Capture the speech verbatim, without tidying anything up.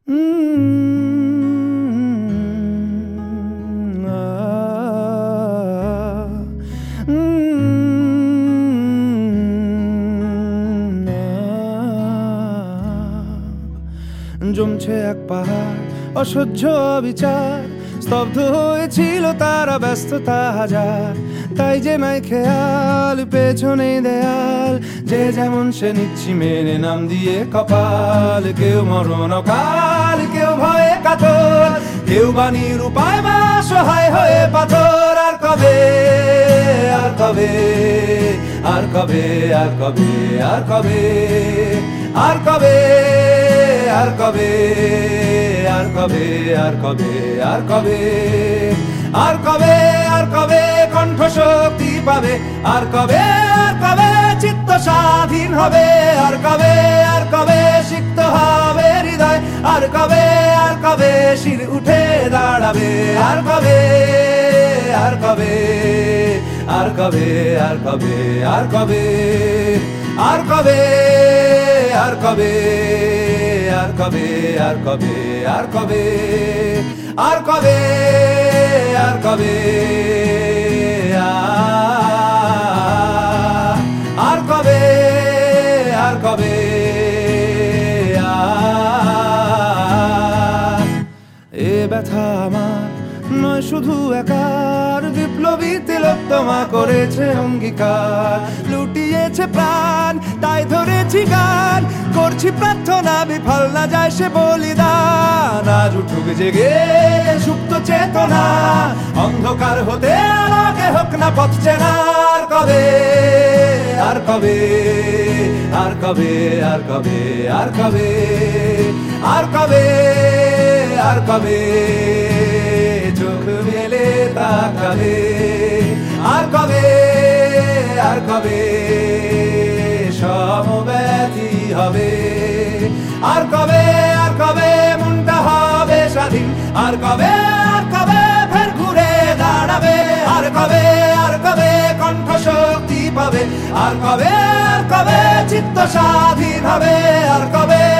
জমছে এক পাহাড় অসহ্য বিচার, স্তব্ধ হয়েছিল তারা ব্যস্ততা হাজার। তাই যে নাই খেয়াল পেছনে দেয়াল, যে যেমন সে নিচ্ছি মেনে নাম দিয়ে কপাল। কেউ মরণ কাল, কেউ ভয়ে কাতর, কেউ বাণীর উপায় বা সহায় হয়ে পাথর। আর কবে আর কবে আর কবে আর কবে আর কবে আর কবে আর কবে আর কবে আর কবে আর কবে আর কবে আর কবে কণ্ঠ শক্তি পাবে, আর কবে আর কবে চিত্ত স্বাধীন হবে, আর কবে আর কবে সিক্ত হবে হৃদয়, আর কবে আর কবে শির উঠে দাঁড়াবে। আর কবে আর কবে আর কবে আর কবে আর কবে আর কবে আর কবে আর কবে আর কবে আর কবে আর কবে আর কবে আর কবে আর কবে এ ব্যথা আমার নয় শুধু একার, বিপ্লবী তিলোত্তমা করেছে অঙ্গীকার। লুটিয়েছে প্রাণ তাই ধরেছি গান, করছি প্রার্থনা বিফল না যায় সে বলিদান। আজ উঠুক জেগে সুপ্ত চেতনা, অন্ধকার হতে আলোকে হোক না পথ চেনা। আর কবে আর কবে আর কবে আর কবে আর কবে আর কবে আর কবে চোখ মেলে তাকাবে। আর কবে আর কবে সমব্যথী হবে, আর কবে আর কবে মনটা হবে স্বাধীন, আর কবে আর কবে ফের ঘুরে দাঁড়াবে। আর কবে আর কবে কণ্ঠ শক্তি পাবে, আর কবে আর কবে চিত্ত স্বাধীন হবে, আর কবে